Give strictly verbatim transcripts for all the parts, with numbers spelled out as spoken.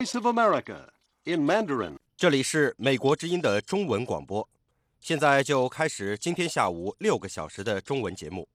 Voice of America in Mandarin。 这里是美国之音的中文广播，现在就开始今天下午六个小时的中文节目。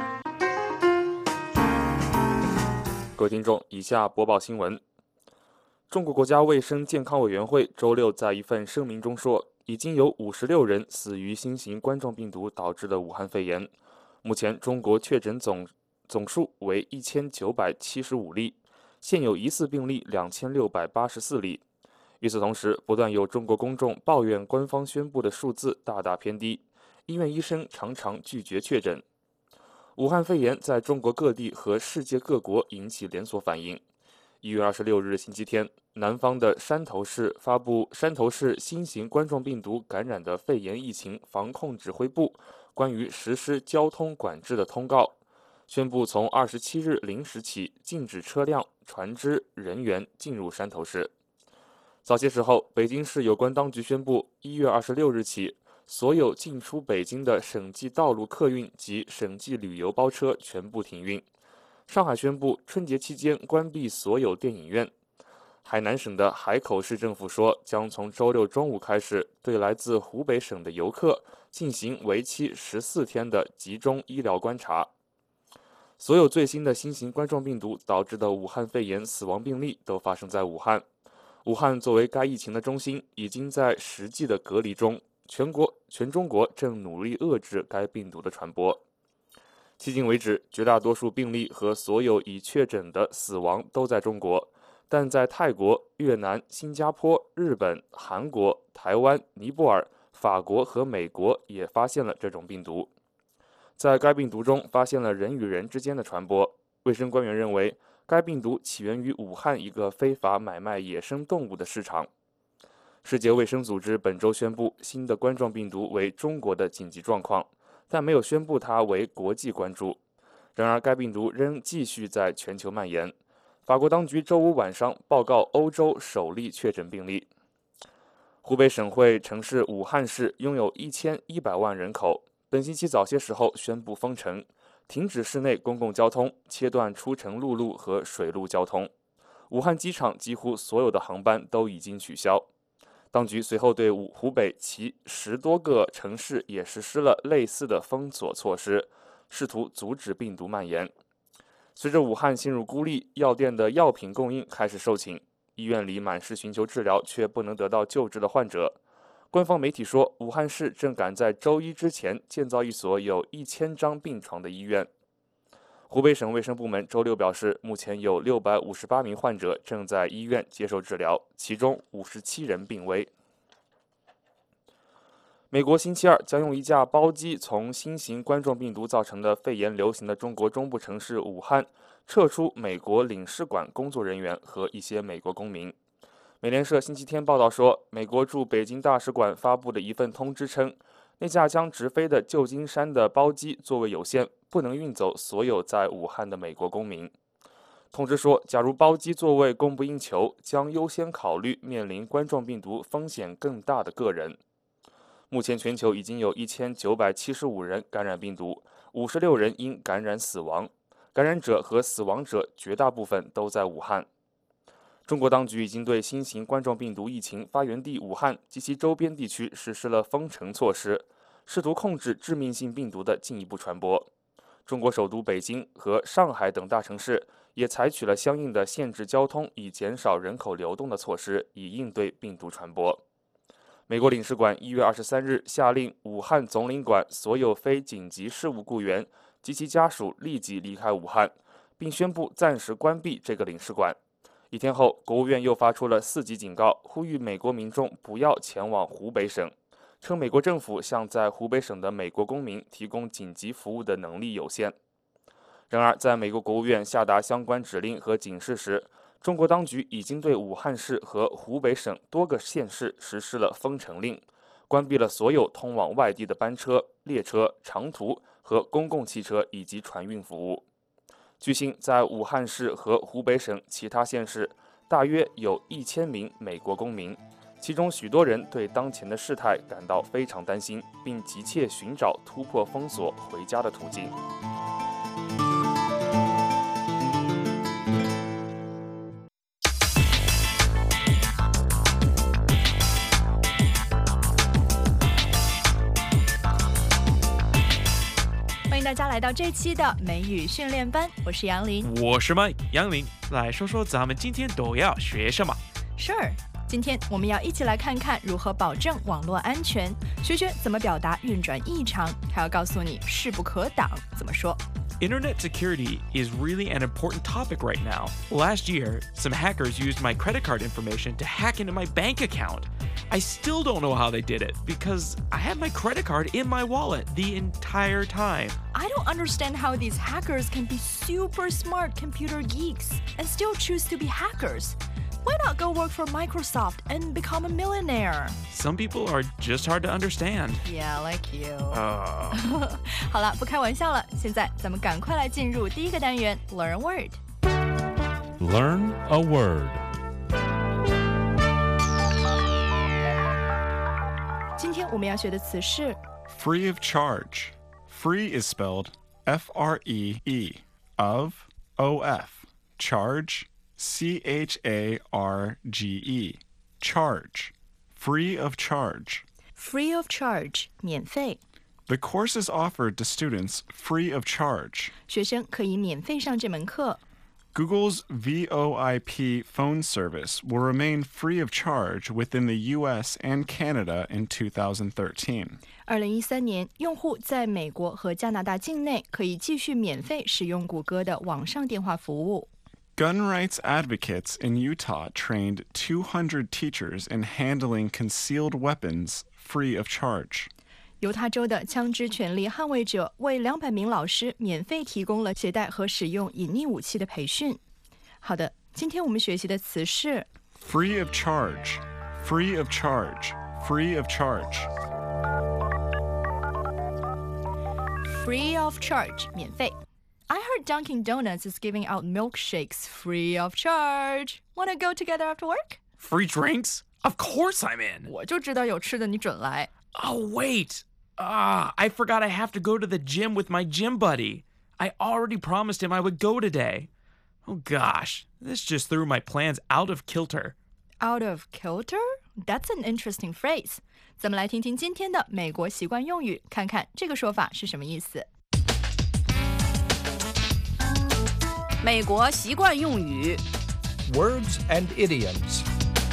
各位听众，以下播报新闻。中国国家卫生健康委员会周六在一份声明中说，已经有五十六人死于新型冠状病毒导致的武汉肺炎。目前中国确诊总总数为一千九百七十五例，现有疑似病例两千六百八十四例。与此同时，不断有中国公众抱怨官方宣布的数字大大偏低，医院医生常常拒绝确诊。武汉肺炎在中国各地和世界各国引起连锁反应。一月二十六日星期天，南方的山头市发布山头市新型冠状病毒感染的肺炎疫情防控指挥部关于实施交通管制的通告，宣布从二十七日零时起禁止车辆、船只、人员进入山头市。早些时候，北京市有关当局宣布，一月二十六日起，所有进出北京的省际道路客运及省际旅游包车全部停运。上海宣布春节期间关闭所有电影院。海南省的海口市政府说，将从周六中午开始，对来自湖北省的游客进行为期十四天的集中医疗观察。所有最新的新型冠状病毒导致的武汉肺炎死亡病例都发生在武汉。武汉作为该疫情的中心，已经在实际的隔离中，全国全中国正努力遏制该病毒的传播。迄今为止，绝大多数病例和所有已确诊的死亡都在中国，但在泰国、越南、新加坡、日本、韩国、台湾、尼泊尔、法国和美国也发现了这种病毒。在该病毒中发现了人与人之间的传播。卫生官员认为，该病毒起源于武汉一个非法买卖野生动物的市场。世界卫生组织本周宣布，新的冠状病毒为中国的紧急状况，但没有宣布它为国际关注。然而，该病毒仍继续在全球蔓延。法国当局周五晚上报告欧洲首例确诊病例。湖北省会城市武汉市拥有一千一百万人口，本星期早些时候宣布封城，停止市内公共交通，切断出城陆路和水路交通。武汉机场几乎所有的航班都已经取消。当局随后对湖北其十多个城市也实施了类似的封锁措施，试图阻止病毒蔓延。随着武汉陷入孤立，药店的药品供应开始受请，医院里满是寻求治疗却不能得到救治的患者。官方媒体说，武汉市正赶在周一之前建造一所有一千张病床的医院。湖北省卫生部门周六表示，目前有六百五十八名患者正在医院接受治疗，其中五十七人病危。美国星期二将用一架包机从新型冠状病毒造成的肺炎流行的中国中部城市武汉撤出美国领事馆工作人员和一些美国公民。美联社星期天报道说，美国驻北京大使馆发布的一份通知称，那架将直飞的旧金山的包机座位有限，不能运走所有在武汉的美国公民。通知说，假如包机座位供不应求，将优先考虑面临冠状病毒风险更大的个人。目前全球已经有一千九百七十五人感染病毒，五十六人因感染死亡，感染者和死亡者绝大部分都在武汉。中国当局已经对新型冠状病毒疫情发源地武汉及其周边地区实施了封城措施，试图控制致命性病毒的进一步传播。中国首都北京和上海等大城市也采取了相应的限制交通以减少人口流动的措施，以应对病毒传播。美国领事馆一月二十三日下令武汉总领馆所有非紧急事务雇员及其家属立即离开武汉，并宣布暂时关闭这个领事馆。一天后，国务院又发出了四级警告，呼吁美国民众不要前往湖北省，称美国政府向在湖北省的美国公民提供紧急服务的能力有限。然而，在美国国务院下达相关指令和警示时，中国当局已经对武汉市和湖北省多个县市实施了封城令，关闭了所有通往外地的班车、列车、长途和公共汽车以及船运服务。据悉，在武汉市和湖北省其他县市，大约有一千名美国公民，其中许多人对当前的事态感到非常担心，并急切寻找突破封锁回家的途径。 大家来到这期的美语训练班，我是杨林， 我是 Mike 杨林，来说说咱们今天都要学什么 Sure， 今天我们要一起来看看如何保证网络安全，学学怎么表达运转异常，还要告诉你势不可挡怎么说。 Internet security is really an important topic right now. Last year, some hackers used my credit card information to hack into my bank account. I still don't know how they did it because I had my credit card in my wallet the entire time. I don't understand how these hackers can be super smart computer geeks and still choose to be hackers. Why not go work for Microsoft and become a millionaire? Some people are just hard to understand. Yeah, like you. Uh... 好了，不开玩笑了，现在咱们赶快来进入第一个单元 Learn a Word. Learn a word. 今天我们要学的词是 Free of charge. Free is spelled F R E E. Of, O F. Charge, C H A R G E. Charge. Free of charge. Free of charge, 免费。 The course is offered to students free of charge. 学生可以免费上这门课。 Google's V O I P phone service will remain free of charge within the U S and Canada in two thousand thirteen. 二零一三年，用户在美国和加拿大境内可以继续免费使用谷歌的网上电话服务。 Gun rights advocates in Utah trained two hundred teachers in handling concealed weapons free of charge. 犹他州的枪支权利捍卫者为两百名老师免费提供了携带和使用隐匿武器的培训。好的，今天我们学习的词是 Free of charge, free of charge, free of charge. Free of charge, 免费。I heard Dunkin' Donuts is giving out milkshakes free of charge. Wanna go together after work? Free drinks? Of course I'm in. 我就知道有吃的你准来。 Oh, wait. Ah, I forgot I have to go to the gym with my gym buddy. I already promised him I would go today. Oh gosh, this just threw my plans out of kilter. Out of kilter? That's an interesting phrase. 咱们来听听今天的美国习惯用语，看看这个说法是什么意思。 美国习惯用语 Words and idioms.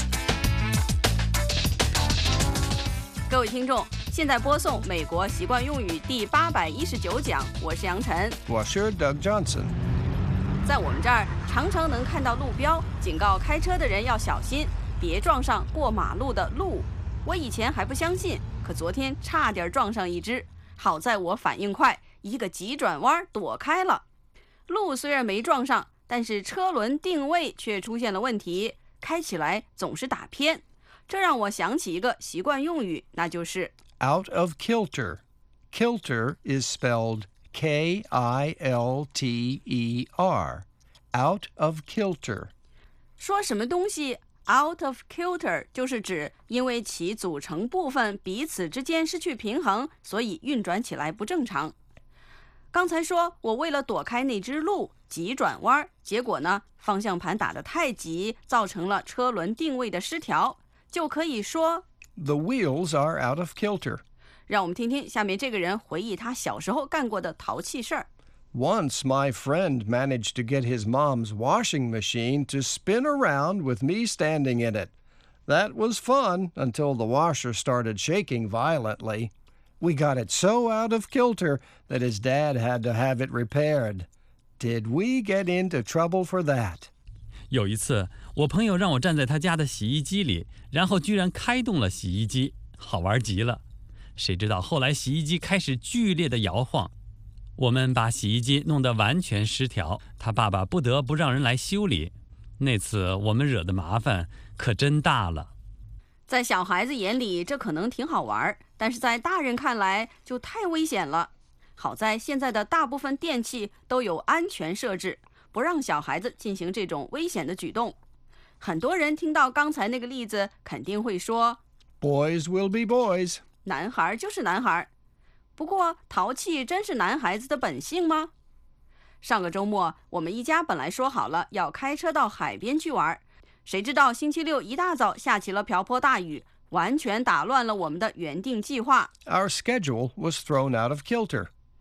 各位听众，现在播送美国习惯用语第八百一十九讲，我是杨晨， 我是 Doug Johnson. 在我们这儿常常能看到路标，警告开车的人要小心，别撞上过马路的鹿。我以前还不相信，可昨天差点撞上一只，好在我反应快，一个急转弯躲开了。鹿虽然没撞上，但是车轮定位却出现了问题，开起来总是打偏。这让我想起一个习惯用语，那就是 Out of kilter. Kilter is spelled K I L T E R. Out of kilter. 说什么东西 out of kilter 就是指因为其组成部分彼此之间失去平衡，所以运转起来不正常。刚才说我为了躲开那只鹿急转弯，结果呢方向盘打得太急，造成了车轮定位的失调，就可以说 The wheels are out of kilter. 让我们听听下面这个人回忆他小时候干过的淘气事儿。 Once my friend managed to get his mom's washing machine to spin around with me standing in it. That was fun until the washer started shaking violently. We got it so out of kilter that his dad had to have it repaired. Did we get into trouble for that? 有一次，我朋友让我站在他家的洗衣机里，然后居然开动了洗衣机，好玩极了。谁知道后来洗衣机开始剧烈的摇晃，我们把洗衣机弄得完全失调，他爸爸不得不让人来修理。那次我们惹的麻烦可真大了。 在小孩子眼里这可能挺好玩，但是在大人看来就太危险了。好在现在的大部分电器都有安全设置，不让小孩子进行这种危险的举动。很多人听到刚才那个例子肯定会说 Boys will be boys. 男孩就是男孩。不过淘气真是男孩子的本性吗？上个周末我们一家本来说好了要开车到海边去玩，谁知道星期六一大早下起了瓢泼大雨，完全打乱了我们的原定计划。 Our schedule was thrown out of kilter.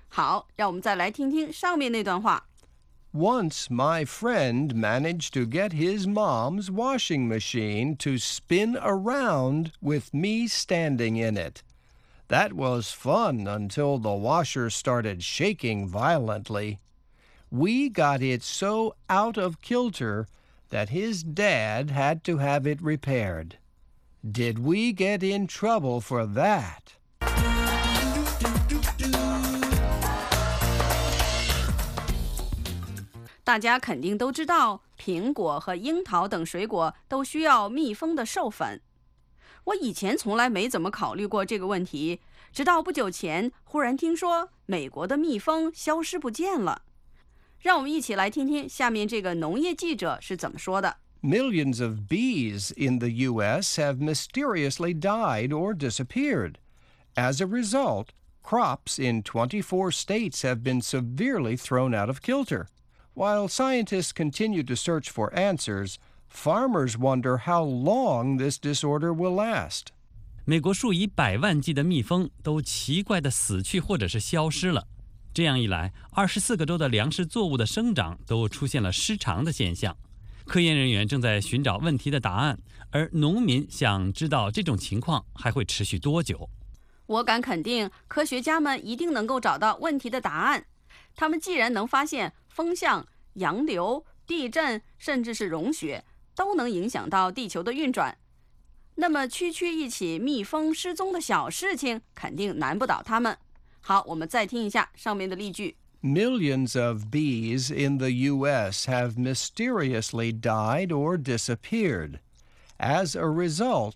好，让我们再来听听上面那段话。 Once my friend managed to get his mom's washing machine to spin around with me standing in it. That was fun until the washer started shaking violently. We got it so out of kilter that his dad had to have it repaired. Did we get in trouble for that? 大家肯定都知道，苹果和樱桃等水果都需要密封的授粉。我以前从来没怎么考虑过这个问题，直到不久前忽然听说美国的蜜蜂消失不见了。让我们一起来听听下面这个农业记者是怎么说的。 Millions of bees in the U S have mysteriously died or disappeared. As a result, crops in twenty-four states have been severely thrown out of kilter.While scientists continue to search for answers, farmers wonder how long this disorder will last. 美国数以百万计的蜜蜂都奇怪地死去或者是消失了。这样一来，二十四个州的粮食作物的生长都出现了失常的现象。科研人员正在寻找问题的答案，而农民想知道这种情况还会持续多久。 我敢肯定，科学家们一定能够找到问题的答案。他们既然能发现风向、洋流、地震，甚至是融雪，都能影响到地球的运转，那么区区一起蜜蜂失踪的小事情，肯定难不倒他们。好，我们再听一下上面的例句。 Millions of bees in the U S have mysteriously died or disappeared. As a result,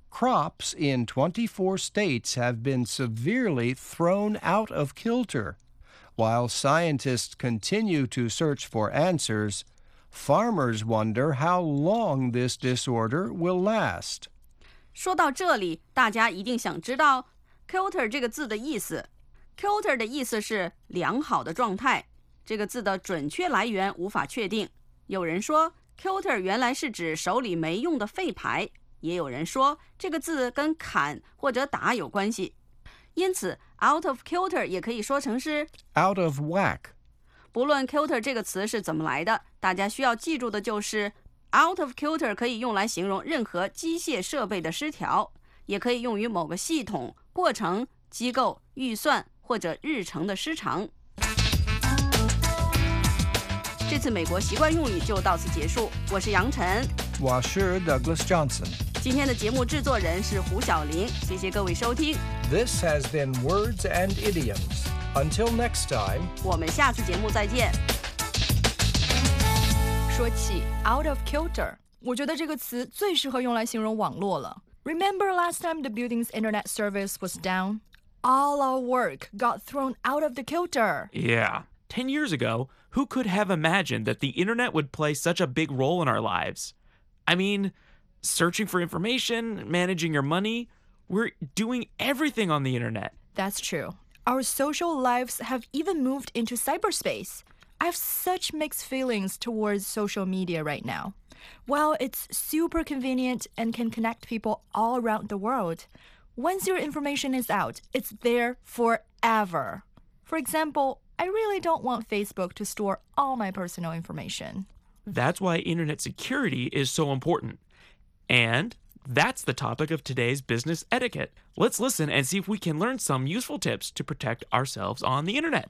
crops in twenty-four states have been severely thrown out of kilter.While scientists continue to search for answers, farmers wonder how long this disorder will last. 说到这里，大家一定想知道 kilter 这个字的意思。kilter 的意思是良好的状态，这个字的准确来源无法确定。有人说 kilter 原来是指手里没用的废牌，也有人说这个字跟砍或者打有关系。因此 out of kilter 也可以说成是 out of whack。 不论 kilter 这个词是怎么来的，大家需要记住的就是 out of kilter 可以用来形容任何机械设备的失调，也可以用于某个系统、过程、机构、预算或者日程的失常。这次美国习惯用语就到此结束，我是杨晨， 我是 Douglas Johnson。 今天的节目制作人是胡小玲，谢谢各位收听。 This has been Words and Idioms. Until next time, 我们下次节目再见。 说起 out of kilter， 我觉得这个词最适合用来形容网络了。Remember last time the building's internet service was down? All our work got thrown out of the kilter. Yeah. Ten years ago, who could have imagined that the internet would play such a big role in our lives? I mean, searching for information, managing your money, we're doing everything on the internet. That's true. Our social lives have even moved into cyberspace. I have such mixed feelings towards social media right now. While it's super convenient and can connect people all around the world, once your information is out, it's there forever. For example, I really don't want Facebook to store all my personal information. That's why internet security is so important. And that's the topic of today's business etiquette. Let's listen and see if we can learn some useful tips to protect ourselves on the internet.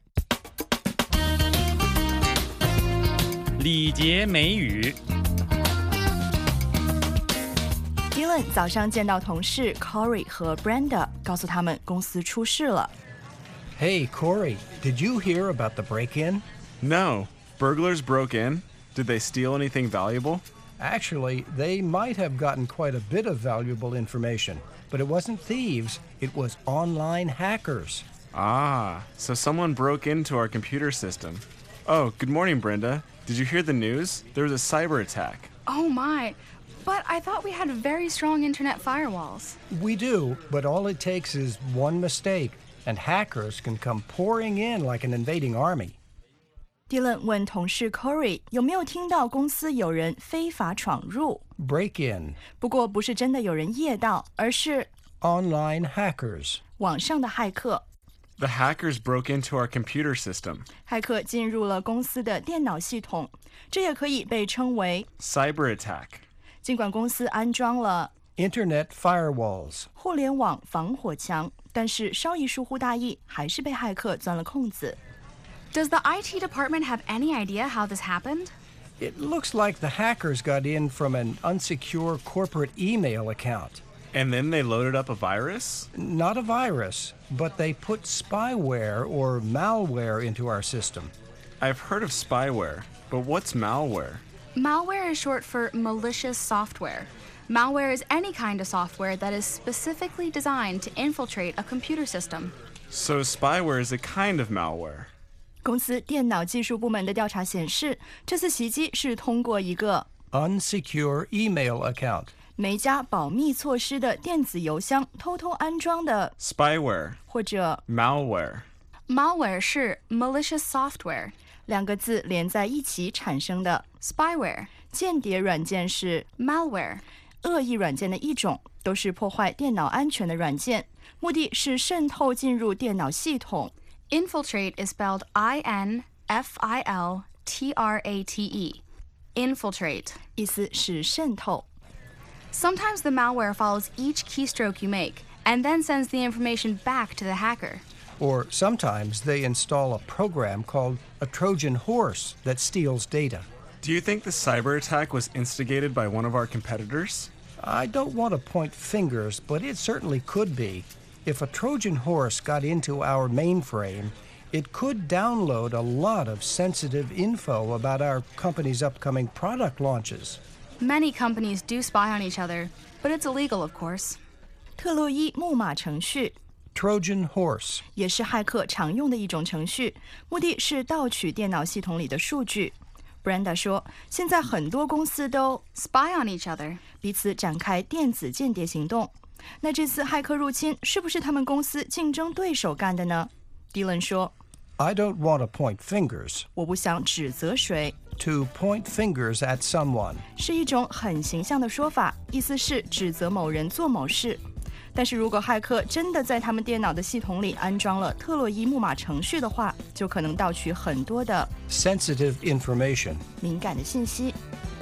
礼节美语。 Dylan 早上见到同事 Corey 和 Brenda， 告诉他们公司出事了。 Hey, Corey, did you hear about the break-in? No. Burglars broke in? Did they steal anything valuable? Actually, they might have gotten quite a bit of valuable information, but it wasn't thieves, it was online hackers. Ah, so someone broke into our computer system. Oh, good morning, Brenda. Did you hear the news? There was a cyber attack. Oh my, but I thought we had very strong internet firewalls. We do, but all it takes is one mistake, and hackers can come pouring in like an invading army. Dylan 问同事 Corey 有没有听到公司有人非法闯入 Break in. 不过不是真的有人夜盗，而是 Online hackers. 网上的骇客。 The hackers broke into our computer system. 骇客进入了公司的电脑系统，这也可以被称为 Cyber attack. 尽管公司安装了 Internet firewalls. 互联网防火墙，但是稍一疏忽大意，还是被骇客钻了空子。 Does the I T department have any idea how this happened? It looks like the hackers got in from an unsecure corporate email account. And then they loaded up a virus? Not a virus, but they put spyware or malware into our system. I've heard of spyware, but what's malware? Malware is short for malicious software. Malware is any kind of software that is specifically designed to infiltrate a computer system. So spyware is a kind of malware. 公司电脑技术部门的调查显示，这次袭击是通过一个 Unsecure email account. 没加保密措施的电子邮箱偷偷安装的 Spyware. 或者 Malware. Malware 是 malicious software. 两个字连在一起产生的 Spyware. 间谍软件是 Malware. 恶意软件的一种，都是破坏电脑安全的软件，目的是渗透进入电脑系统。 Infiltrate is spelled I N F I L T R A T E. Infiltrate. 意思是渗透。 Sometimes the malware follows each keystroke you make and then sends the information back to the hacker. Or sometimes they install a program called a Trojan horse that steals data. Do you think the cyber attack was instigated by one of our competitors? I don't want to point fingers, but it certainly could be. If a Trojan horse got into our mainframe, it could download a lot of sensitive info about our company's upcoming product launches. Many companies do spy on each other, but it's illegal, of course. 特洛伊木马程序 Trojan horse 也是骇客常用的一种程序，目的是盗取电脑系统里的数据。Brenda 说，现在很多公司都 spy on each other. 彼此展开电子间谍行动。那这次骇客入侵是不是他们公司竞争对手干的呢？ Dylan 说 I don't want to point fingers. 我不想指责谁。 To point fingers at someone 是一种很形象的说法，意思是指责某人做某事。但是如果骇客真的在他们电脑的系统里安装了特洛伊木马程序的话，就可能盗取很多的 sensitive information 敏感的信息。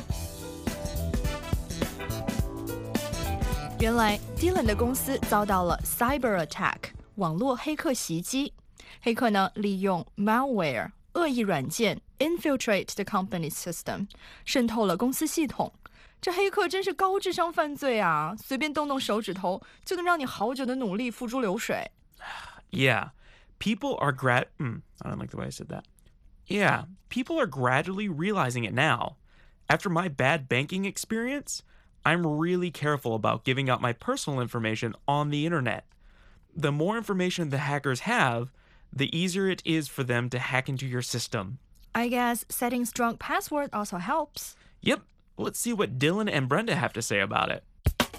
原来 Dylan 的公司遭到了 cyber attack 网络黑客袭击。黑客呢，利用 malware 恶意软件 infiltrate the company's system 渗透了公司系统。这黑客真是高智商犯罪啊！随便动动手指头，就能让你好久的努力付诸流水。 Yeah, people are grad. Mm, I don't like the way I said that. Yeah, people are gradually realizing it now. After my bad banking experience, I'm really careful about giving out my personal information on the internet. The more information the hackers have, the easier it is for them to hack into your system. I guess setting strong password also helps. Yep. Let's see what Dylan and Brenda have to say about it.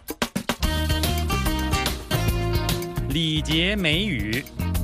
礼节美语。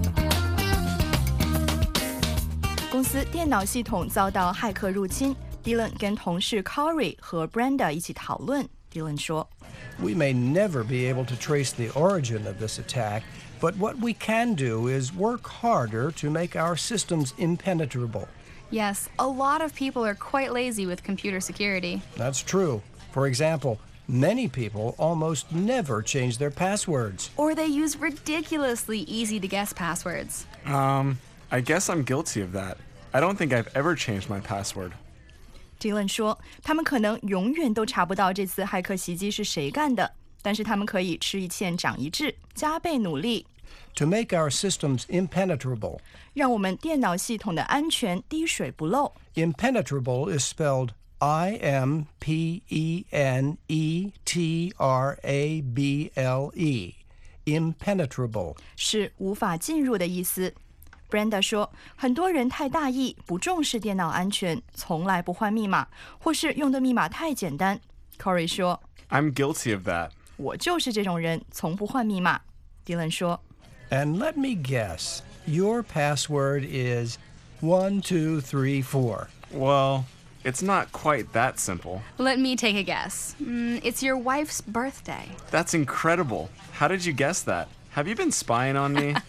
公司电脑系统遭到骇客入侵 ，Dylan 跟同事 Corey 和 Brenda 一起讨论。Dylan 说 We may never be able to trace the origin of this attack, but what we can do is work harder to make our systems impenetrable. Yes, a lot of people are quite lazy with computer security. That's true. For example, many people almost never change their passwords. Or they use ridiculously easy-to-guess passwords. Um, I guess I'm guilty of that. I don't think I've ever changed my password. Dylan 说，他们可能永远都查不到这次骇客袭击是谁干的，但是他们可以吃一堑长一智，加倍努力。 To make our systems impenetrable. 让我们电脑系统的安全滴水不漏。 Impenetrable is spelled I M P E N E T R A B L E. Impenetrable 是无法进入的意思。Brenda 说，很多人太大意，不重视电脑安全，从来不换密码，或是用的密码太简单。Corey 说 I'm guilty of that. 我就是这种人，从不换密码。Dylan 说 And let me guess, your password is one two three four. Well, it's not quite that simple. Let me take a guess. Mm, it's your wife's birthday. That's incredible. How did you guess that? Have you been spying on me?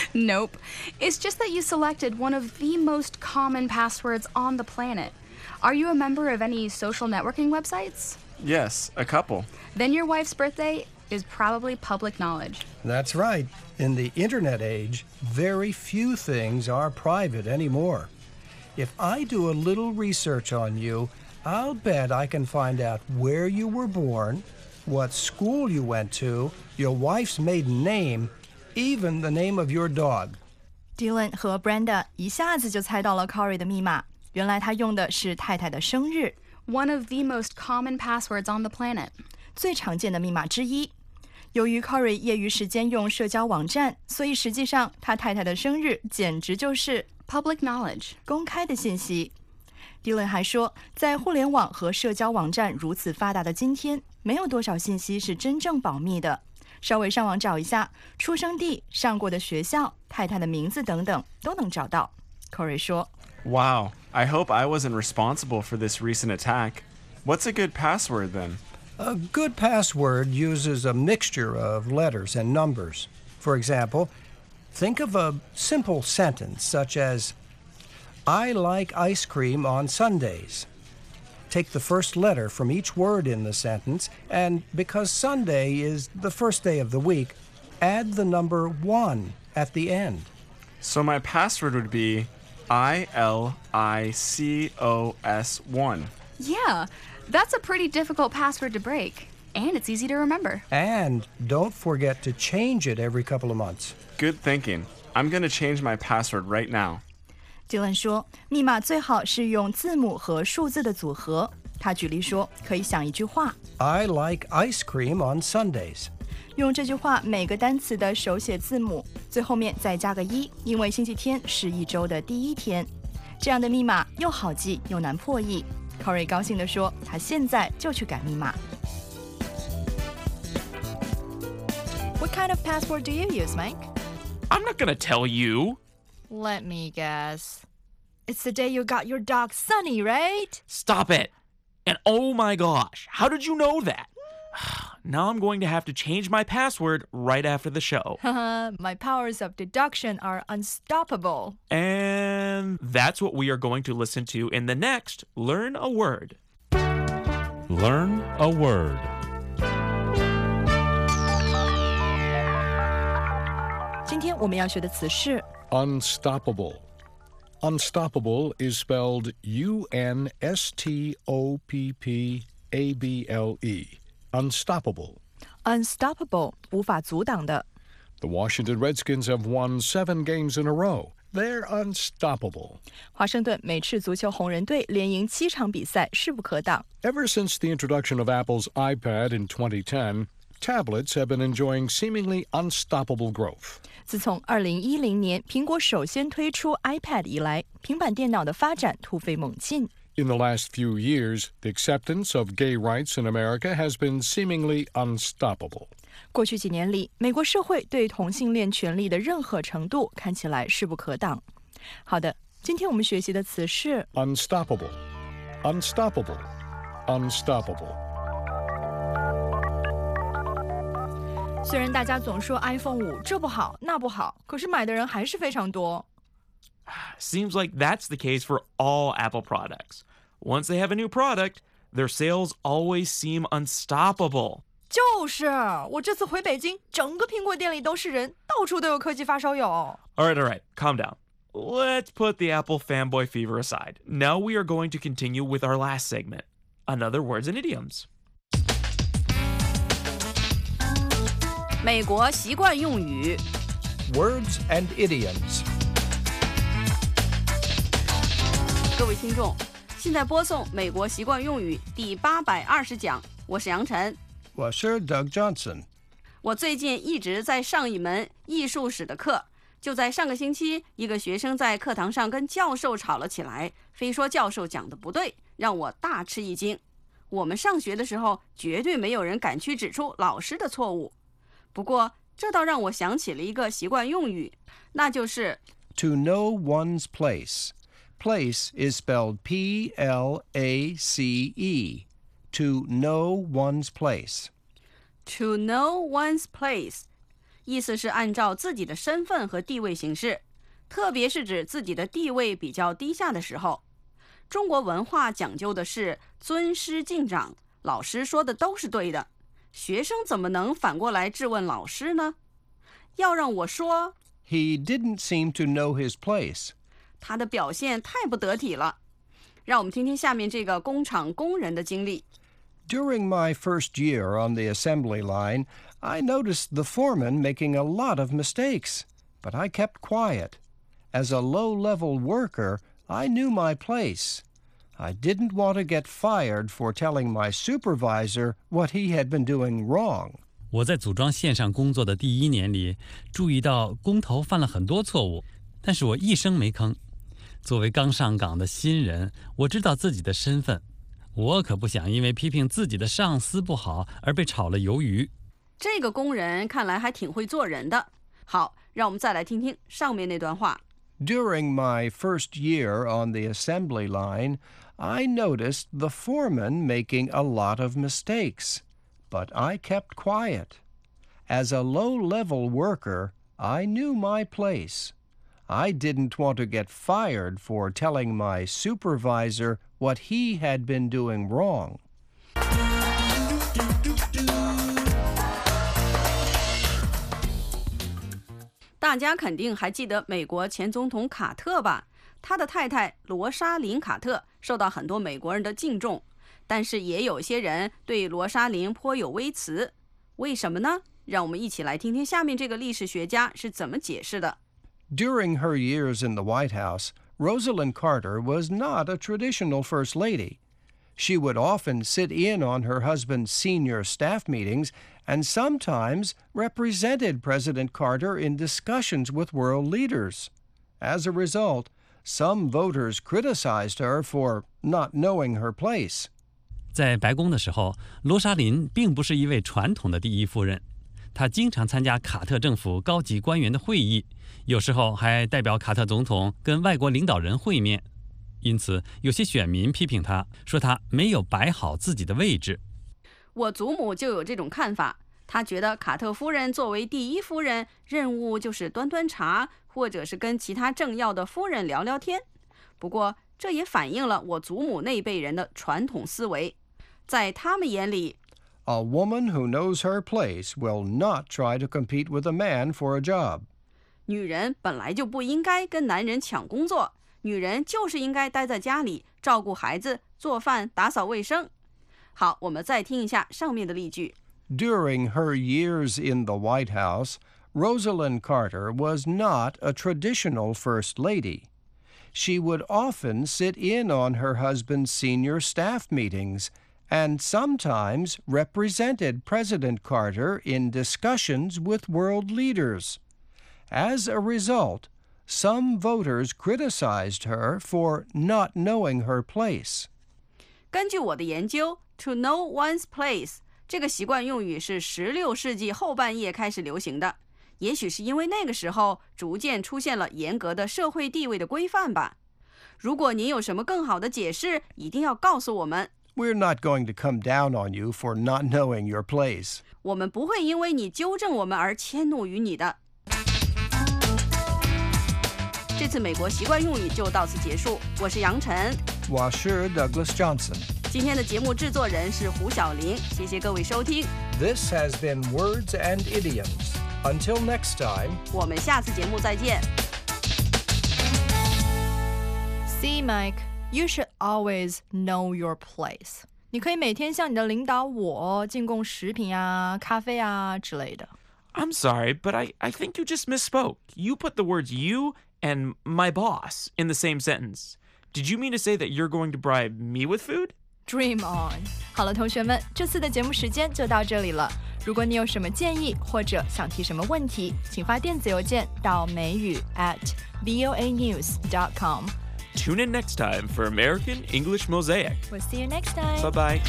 Nope. It's just that you selected one of the most common passwords on the planet. Are you a member of any social networking websites? Yes, a couple. Then your wife's birthday is probably public knowledge. That's right. In the internet age, very few things are private anymore. If I do a little research on you, I'll bet I can find out where you were born, what school you went to, your wife's maiden name, even the name of your dog. Dylan 和 Brenda 一下子就猜到了 Corey 的密码，原来他用的是太太的生日。 One of the most common passwords on the planet. 最常见的密码之一。由于 Corey 业余时间用社交网站，所以实际上他太太的生日简直就是 public knowledge 公开的信息。Dylan 还说，在互联网和社交网站如此发达的今天，没有多少信息是真正保密的。稍微上网找一下，出生地、上过的学校、太太的名字等等都能找到。Corey 说 Wow, I hope I wasn't responsible for this recent attack. What's a good password then? A good password uses a mixture of letters and numbers. For example, think of a simple sentence such as, I like ice cream on Sundays. Take the first letter from each word in the sentence, and because Sunday is the first day of the week, add the number one at the end. So my password would be I L I C O S one. Yeah, that's a pretty difficult password to break, and it's easy to remember. And don't forget to change it every couple of months. Good thinking. I'm going to change my password right now. Dylan 说，密码最好是用字母和数字的组合。他举例说，可以想一句话 I like ice cream on Sundays. 用这句话每个单词的手写字母，最后面再加个一，因为星期天是一周的第一天。这样的密码又好记又难破译。Corey 高兴地说，他现在就去改密码。What kind of password do you use, Mike? I'm not gonna tell you. Let me guess. It's the day you got your dog Sunny, right? Stop it. And oh my gosh, how did you know that? Now I'm going to have to change my password right after the show. My powers of deduction are unstoppable. And that's what we are going to listen to in the next Learn a Word. Learn a word. 今天我们要学的词是 Unstoppable. Unstoppable is spelled U N S T O P P A B L E. Unstoppable. unstoppable 无法阻挡的。 The Washington Redskins have won seven games in a row. They're unstoppable. 华盛顿美式足球红人队连赢七场比赛，势不可挡。 Ever since the introduction of Apple's iPad in twenty ten, tablets have been enjoying seemingly unstoppable growth. 自从二零一零年苹果首先推出 iPad 以来，平板电脑的发展突飞猛进。 In the last few years, the acceptance of gay rights in America has been seemingly unstoppable. 过去几年里，美国社会对同性恋权利的认可程度看起来势不可挡。好的，今天我们学习的词是 Unstoppable. Unstoppable. Unstoppable. 虽然大家总说 iPhone 五这不好那不好，可是买的人还是非常多。 Seems like that's the case for all Apple products. Once they have a new product, their sales always seem unstoppable. 就是我这次回北京，整个苹果店里都是人，到处都有科技发烧友。 All right, all right, calm down. Let's put the Apple fanboy fever aside. Now we are going to continue with our last segment, Another Words and Idioms. 美国习惯用语 Words and idioms. 各位听众，现在播送美国习惯用语第八百二十讲，我是杨晨， 我是 Doug Johnson. 我最近一直在上一门艺术史的课，就在上个星期，一个学生在课堂上跟教授吵了起来，非说教授讲的不对，让我大吃一惊。我们上学的时候，绝对没有人敢去指出老师的错误。不过，这倒让我想起了一个习惯用语，那就是 To know one's place. Place is spelled P L A C E. To know one's place. to know one's place， 意思是按照自己的身份和地位行事，特别是指自己的地位比较低下的时候。中国文化讲究的是尊师敬长，老师说的都是对的，学生怎么能反过来质问老师呢？要让我说 He didn't seem to know his place. 他的表现太不得体了。让我们听听下面这个工厂工人的经历。 During my first year on the assembly line, I noticed the foreman making a lot of mistakes, but I kept quiet. As a low-level worker, I knew my place. I didn't want to get fired for telling my supervisor what he had been doing wrong. 我在组装线上工作的第一年里，注意到工头犯了很多错误，但是我一声没吭。作为刚上岗的新人，我知道自己的身份，我可不想因为批评自己的上司不好而被炒了鱿鱼。 这个工人看来还挺会做人的。好，让我们再来听听上面那段话。 During my first year on the assembly line, I noticed the foreman making a lot of mistakes, but I kept quiet. As a low-level worker, I knew my place. I didn't want to get fired for telling my supervisor what he had been doing wrong. 大家肯定还记得美国前总统卡特吧？他的太太罗莎琳·卡特受到很多美国人的敬重，但是也有些人对罗莎琳颇有微词。为什么呢？让我们一起来听听下面这个历史学家是怎么解释的。 During her years in the White House, Rosalind Carter was not a traditional first lady. She would often sit in on her husband's senior staff meetings and sometimes represented President Carter in discussions with world leaders. As a result, some voters criticized her for not knowing her place. 在白宫的时候，罗莎琳并不是一位传统的第一夫人，她经常参加卡特政府高级官员的会议，有时候还代表卡特总统跟外国领导人会面。因此，有些选民批评她，说她没有摆好自己的位置。 我祖母就有这种看法，她觉得卡特夫人作为第一夫人，任务就是端端茶，或者是跟其他政要的夫人聊聊天。不过，这也反映了我祖母那辈人的传统思维，在他们眼里 A woman who knows her place will not try to compete with a man for a job. 女人本来就不应该跟男人抢工作，女人就是应该待在家里照顾孩子、做饭、打扫卫生。好，我们再听一下上面的例句。 During her years in the White House, Rosalind Carter was not a traditional first lady. She would often sit in on her husband's senior staff meetings and sometimes represented President Carter in discussions with world leaders. As a result, some voters criticized her for not knowing her place. 根据我的研究 ，to know one's place 这个习惯用语是十六世纪后半叶开始流行的。也许是因为那个时候逐渐出现了严格的社会地位的规范吧。如果您有什么更好的解释，一定要告诉我们。 We're not going to come down on you for not knowing your place. 我们不会因为你纠正我们而迁怒于你的。这次美国习惯用语就到此结束。我是杨晨， 我是 Douglas Johnson。 今天的节目制作人是胡小玲，谢谢各位收听。 This has been Words and Idioms. Until next time, 我们下次节目再见。 See, Mike, you should always know your place. 你可以每天向你的领导我进贡食品啊、咖啡啊之类的。 I'm sorry, but I, I think you just misspoke. You put the words you and my boss in the same sentence. Did you mean to say that you're going to bribe me with food? Dream on. 好了，同学们，这次的节目时间就到这里了。如果你有什么建议或者想提什么问题，请发电子邮件到美语 at voa news dot com. Tune in next time for American English Mosaic. We'll see you next time. Bye-bye.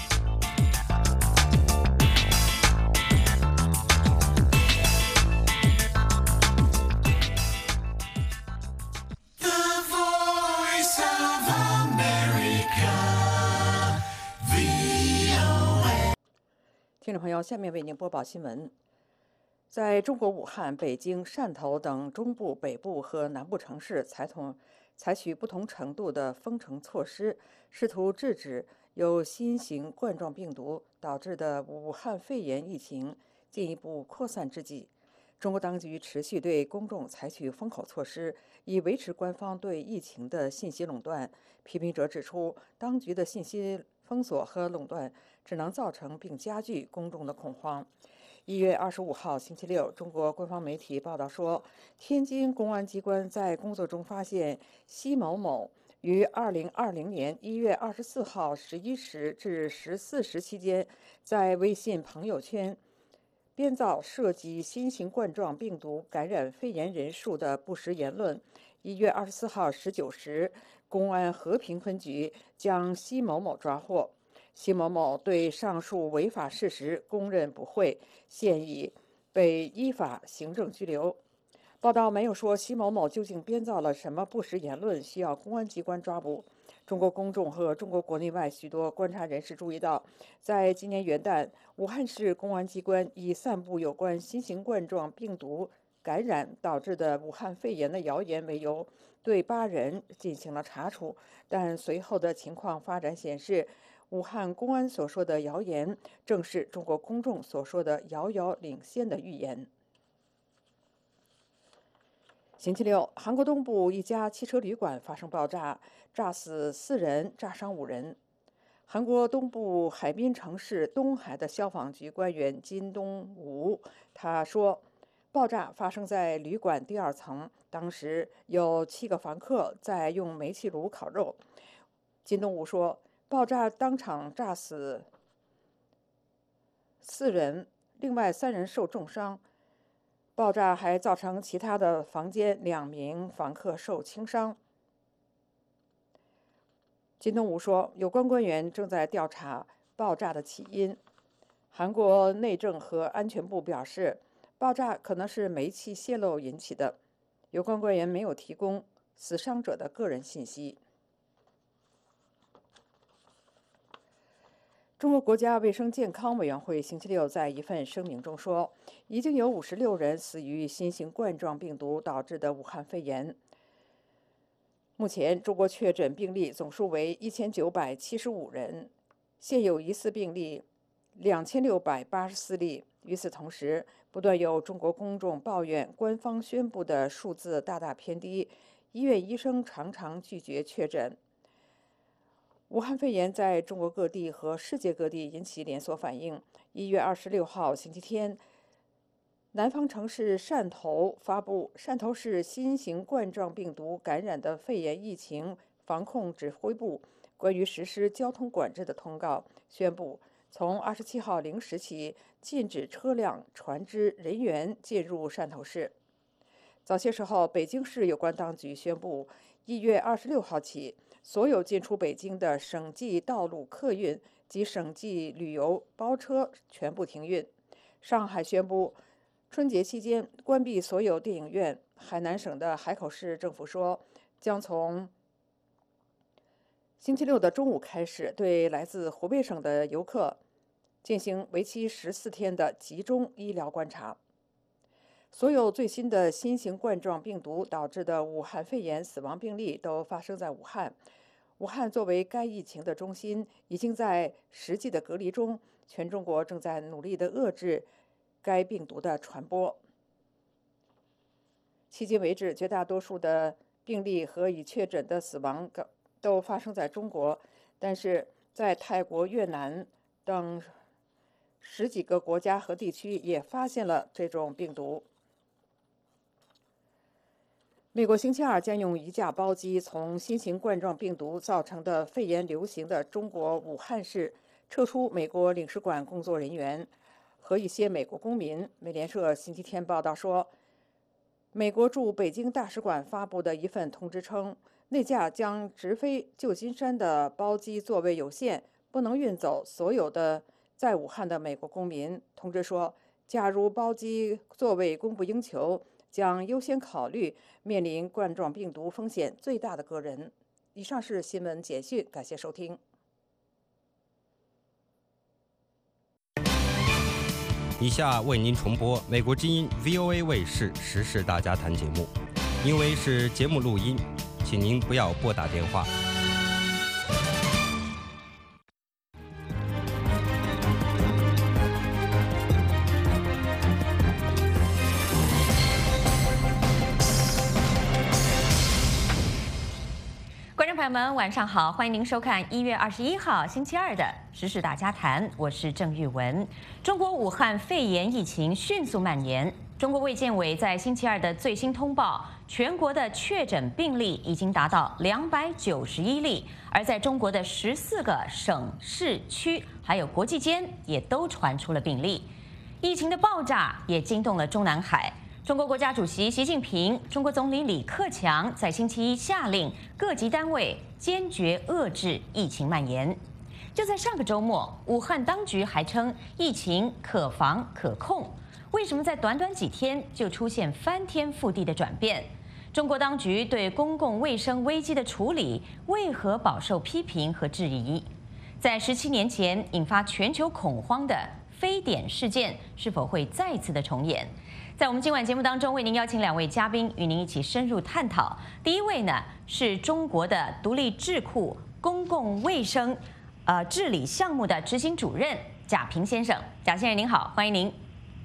The Voice of America, V O A. 听众朋友，下面为您播报新闻。 在中国武汉、北京、汕头等中部、北部和南部城市采同采取不同程度的封城措施，试图制止由新型冠状病毒导致的武汉肺炎疫情进一步扩散之际，中国当局持续对公众采取封口措施，以维持官方对疫情的信息垄断。批评者指出，当局的信息封锁和垄断只能造成并加剧公众的恐慌。一月二十五号星期六，中国官方媒体报道说，天津公安机关在工作中发现奚某某于二零二零年一月二十四号十一时至十四时期间，在微信朋友圈编造涉及新型冠状病毒感染肺炎人数的不实言论。一月二十四号十九时，公安和平分局将奚某某抓获。奚某某对上述违法事实供认不讳，现已被依法行政拘留。报道没有说奚某某究竟编造了什么不实言论，需要公安机关抓捕。中国公众和中国国内外许多观察人士注意到，在今年元旦，武汉市公安机关以散布有关新型冠状病毒感染导致的武汉肺炎的谣言为由，对八人进行了查处。但随后的情况发展显示，武汉公安所说的谣言，正是中国公众所说的遥遥领先的预言。星期六，韩国东部一家汽车旅馆发生爆炸，炸死四人，炸伤五人。韩国东部海滨城市东海的消防局官员金东武他说，爆炸发生在旅馆第二层，当时有七个房客在用煤气炉烤肉。金东武说，爆炸当场炸死四人，另外三人受重伤。爆炸还造成其他的房间两名房客受轻伤。金东武说，有关官员正在调查爆炸的起因。韩国内政和安全部表示，爆炸可能是煤气泄漏引起的。有关官员没有提供死伤者的个人信息。中国国家卫生健康委员会星期六在一份声明中说，已经有五十六人死于新型冠状病毒导致的武汉肺炎。目前，中国确诊病例总数为一千九百七十五人，现有疑似病例两千六百八十四例。与此同时，不断有中国公众抱怨官方宣布的数字大大偏低，医院医生常常拒绝确诊。武汉肺炎在中国各地和世界各地引起连锁反应。一月二十六号星期天，南方城市汕头发布汕头市新型冠状病毒感染的肺炎疫情防控指挥部关于实施交通管制的通告，宣布从二十七号零时起禁止车辆、船只、人员进入汕头市。早些时候，北京市有关当局宣布，一月二十六号起，所有进出北京的省际道路客运及省际旅游包车全部停运。上海宣布，春节期间关闭所有电影院。海南省的海口市政府说，将从星期六的中午开始，对来自湖北省的游客进行为期十四天的集中医疗观察。所有最新的新型冠状病毒导致的武汉肺炎死亡病例都发生在武汉。武汉作为该疫情的中心，已经在实际的隔离中，全中国正在努力地遏制该病毒的传播。迄今为止，绝大多数的病例和已确诊的死亡都发生在中国，但是在泰国、越南等十几个国家和地区也发现了这种病毒。美国星期二将用一架包机从新型冠状病毒造成的肺炎流行的中国武汉市撤出美国领事馆工作人员和一些美国公民。美联社星期天报道说，美国驻北京大使馆发布的一份通知称，那架将直飞旧金山的包机座位有限，不能运走所有的在武汉的美国公民。通知说，假如包机座位供不应求，将优先考虑面临冠状病毒风险最大的个人。以上是新闻简讯，感谢收听。 以下为您重播美国之音 V O A 卫视时事大家谈节目，因为是节目录音，请您不要拨打电话。 观众朋友们，晚上好，欢迎您收看一月二十一号星期二的时事大家谈，我是郑玉文。中国武汉肺炎疫情迅速蔓延，中国卫健委在星期二的最新通报，全国的确诊病例已经达到两百九十一例，而在中国的十四个省市区还有国际间也都传出了病例，疫情的爆炸也惊动了中南海。中国国家主席习近平、中国总理李克强在星期一下令各级单位坚决遏制疫情蔓延。就在上个周末，武汉当局还称疫情可防可控。为什么在短短几天就出现翻天覆地的转变？中国当局对公共卫生危机的处理为何饱受批评和质疑？在十七年前引发全球恐慌的非典事件是否会再次的重演？在我们今晚节目当中，为您邀请两位嘉宾与您一起深入探讨。第一位呢是中国的独立智库公共卫生呃治理项目的执行主任贾平先生。贾先生您好，欢迎您。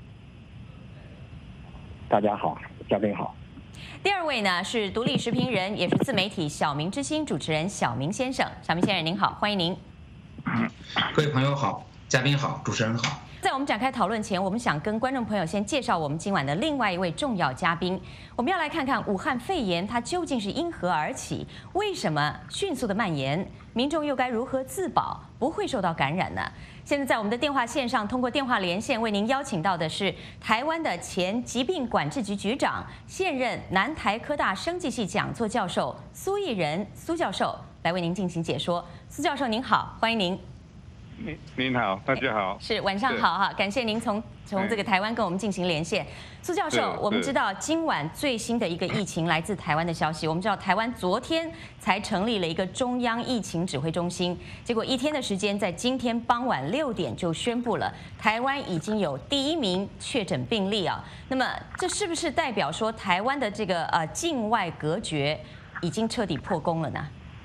大家好，嘉宾好。 第二位呢是独立时评人，也是自媒体小明之星主持人小明先生。小明先生您好，欢迎您。 各位朋友好，嘉宾好，主持人好。 在我们展开讨论前，我们想跟观众朋友先介绍我们今晚的另外一位重要嘉宾。我们要来看看武汉肺炎它究竟是因何而起，为什么迅速的蔓延，民众又该如何自保，不会受到感染呢？现在在我们的电话线上，通过电话连线为您邀请到的是台湾的前疾病管制局局长、现任南台科大生技系讲座教授苏益仁苏教授，来为您进行解说。苏教授您好，欢迎您。 您您好，大家好， 是晚上好哈，感谢您从从这个台湾跟我们进行连线。苏教授，我们知道今晚最新的一个疫情来自台湾的消息，我们知道台湾昨天才成立了一个中央疫情指挥中心，结果一天的时间，在今天傍晚六点就宣布了台湾已经有第一名确诊病例啊。那么这是不是代表说台湾的这个呃境外隔绝已经彻底破功了呢？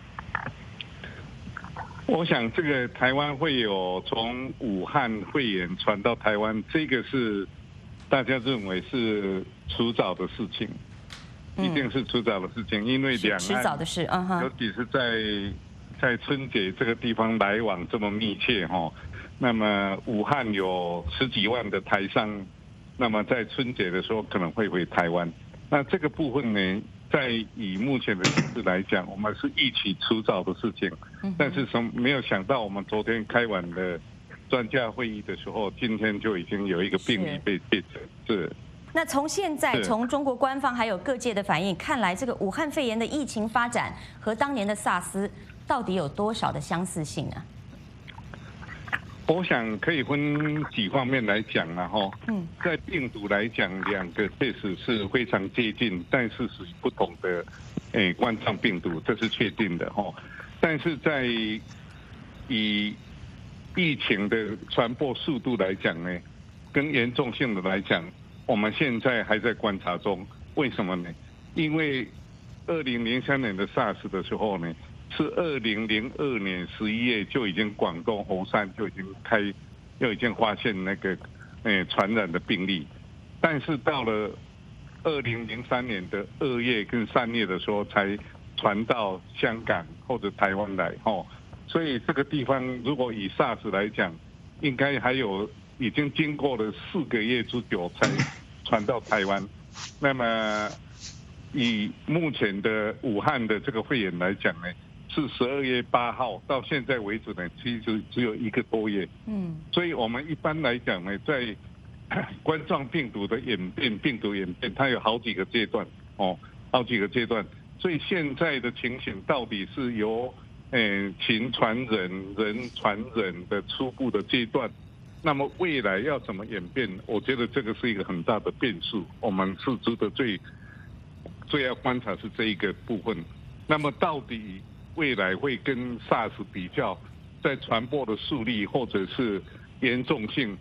我想这个台湾会有从武汉肺炎传到台湾，这个是大家认为是迟早的事情，一定是迟早的事情，因为两岸迟早的事，嗯哼， 尤其是在在春节这个地方来往这么密切哈，那么武汉有十几万的台商，那么在春节的时候可能会回台湾，那这个部分呢？在以目前的形势来讲，我们是一起迟早的事情，但是从没有想到，我们昨天开完的专家会议的时候，今天就已经有一个病例被确诊。是。 那从现在从中国官方还有各界的反应看来，这个武汉肺炎的疫情发展和当年的萨斯到底有多少的相似性呢？ 我想可以分几方面来讲然后嗯，在病毒来讲，两个确实是非常接近，但是属于不同的诶冠状病毒，这是确定的哈。但是在以疫情的传播速度来讲呢，跟严重性的来讲，我们现在还在观察中。为什么呢？因为二零零三年的 SARS 的时候呢，是二零零二年十一月就已经广东佛山就已经开，就已经发现那个诶传染的病例，但是到了二零零三年的二月跟三月的时候才传到香港或者台湾来哦，所以这个地方如果以 SARS 来讲，应该还有已经经过了四个月之久才传到台湾，那么以目前的武汉的这个肺炎来讲呢，是十二月八号到现在为止呢，其实只有一个多月。嗯，所以我们一般来讲呢，在冠状病毒的演变、病毒演变，它有好几个阶段哦，好几个阶段。所以现在的情形到底是由呃禽传人、人传人的初步的阶段，那么未来要怎么演变？我觉得这个是一个很大的变数，我们是值得最最要观察是这一个部分。那么到底未来会跟 SARS 比较，在传播的速率或者是严重性，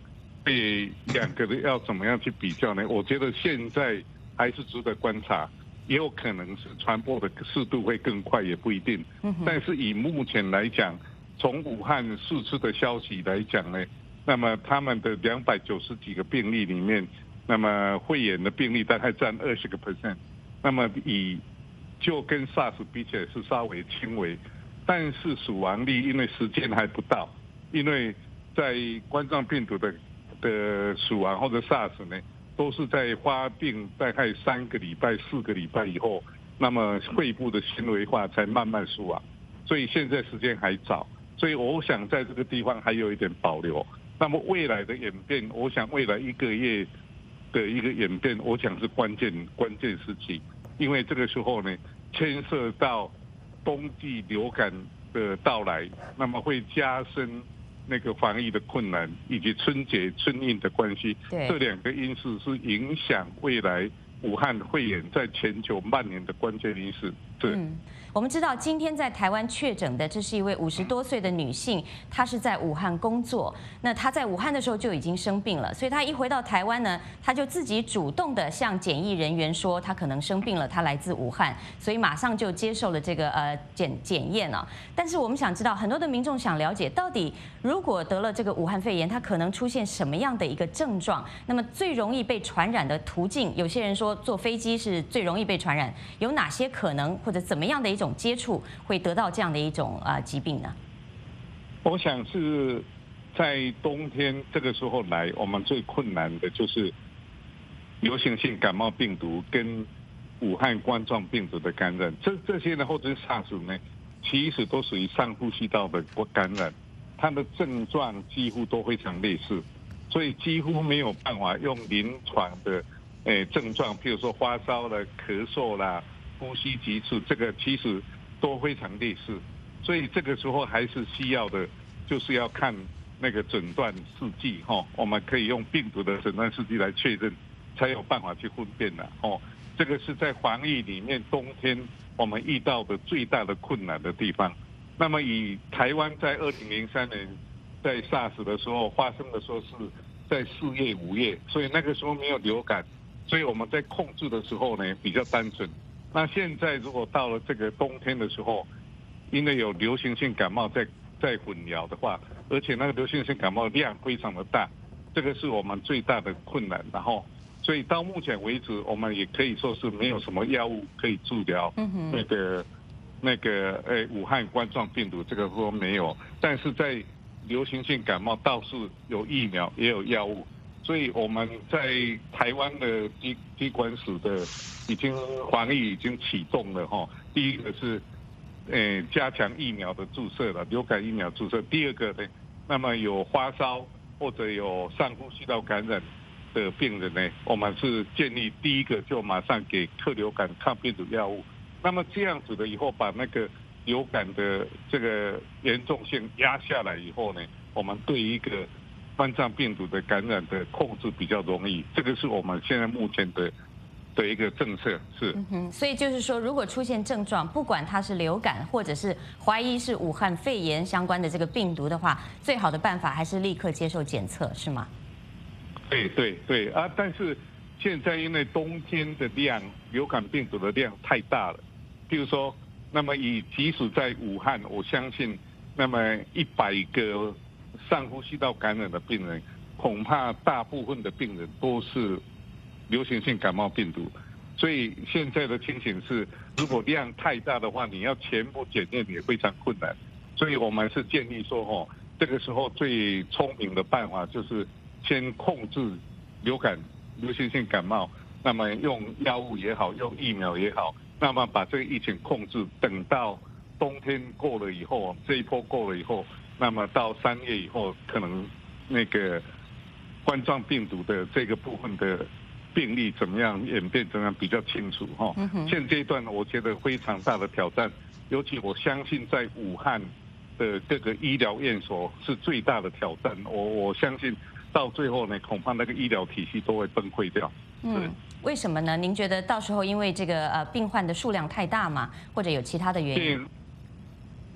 以两个的要怎么样去比较呢？我觉得现在还是值得观察，也有可能是传播的速度会更快，也不一定。但是以目前来讲，从武汉释出的消息来讲呢，那么他们的两百九十几个病例里面，那么肺炎的病例大概占二十个 percent， 那么以就跟 SARS 比起来是稍微轻微，但是死亡率因为时间还不到，因为在冠状病毒的的死亡或者 SARS 呢，都是在发病大概三个礼拜、四个礼拜以后，那么肺部的纤维化才慢慢死亡，所以现在时间还早，所以我想在这个地方还有一点保留。那么未来的演变，我想未来一个月的一个演变，我想是关键关键时期，因为这个时候呢，牵涉到冬季流感的到来，那么会加深那个防疫的困难，以及春节春运的关系，这两个因素是影响未来武汉肺炎在全球蔓延的关键因素。对。 嗯，我们知道今天在台湾确诊的，这是一位五十多岁的女性，她是在武汉工作。那她在武汉的时候就已经生病了，所以她一回到台湾呢，她就自己主动的向检疫人员说她可能生病了，她来自武汉，所以马上就接受了这个呃检检验啊。但是我们想知道，很多的民众想了解，到底如果得了这个武汉肺炎，它可能出现什么样的一个症状？那么最容易被传染的途径，有些人说坐飞机是最容易被传染，有哪些可能或者怎么样的一种接触会得到这样的一种啊、呃、疾病呢？ 我想是在冬天这个时候来，我们最困难的就是流行性感冒病毒跟武汉冠状病毒的感染。这这些呢，或者是 SARS 呢，其实都属于上呼吸道的感染，它的症状几乎都非常类似，所以几乎没有办法用临床的诶症状，譬如说发烧了、咳嗽啦、呼吸急促，这个其实都非常类似，所以这个时候还是需要的，就是要看那个诊断试剂哈，我们可以用病毒的诊断试剂来确认，才有办法去分辨的哦。这个是在防疫里面冬天我们遇到的最大的困难的地方。那么以台湾在二零零三年在 SARS 的时候发生的时候是在四月五月，所以那个时候没有流感，所以我们在控制的时候呢比较单纯。那现在如果到了这个冬天的时候，因为有流行性感冒在在混淆的话，而且那个流行性感冒量非常的大，这个是我们最大的困难。然后，所以到目前为止，我们也可以说是没有什么药物可以治疗那个那个诶武汉冠状病毒，这个说没有。但是在流行性感冒倒是有疫苗，也有药物。所以我们在台湾的机机关署的已经防疫已经启动了哈。第一个是，呃，加强疫苗的注射了，流感疫苗注射。第二个呢，那么有发烧或者有上呼吸道感染的病人呢，我们是建议第一个就马上给克流感抗病毒药物。那么这样子的以后把那个流感的这个严重性压下来以后呢，我们对一个冠状病毒的感染的控制比较容易，这个是我们现在目前的的一个政策是。 嗯哼，所以就是说，如果出现症状，不管它是流感或者是怀疑是武汉肺炎相关的这个病毒的话，最好的办法还是立刻接受检测，是吗？ 对对对啊！但是现在因为冬天的量，流感病毒的量太大了，譬如说，那么以即使在武汉，我相信，那么一百个上呼吸道感染的病人，恐怕大部分的病人都是流行性感冒病毒，所以现在的情形是，如果量太大的话，你要全部检验也非常困难。所以我们是建议说，哦，这个时候最聪明的办法就是先控制流感、流行性感冒，那么用药物也好，用疫苗也好，那么把这个疫情控制，等到冬天过了以后，这一波过了以后。那么到三月以后，可能那个冠状病毒的这个部分的病例怎么样演变，怎么样比较清楚哈。现阶段我觉得非常大的挑战，尤其我相信在武汉的这个医疗院所是最大的挑战。我我相信到最后呢，恐怕那个医疗体系都会崩溃掉。 嗯，为什么呢？您觉得到时候因为这个呃病患的数量太大吗？或者有其他的原因？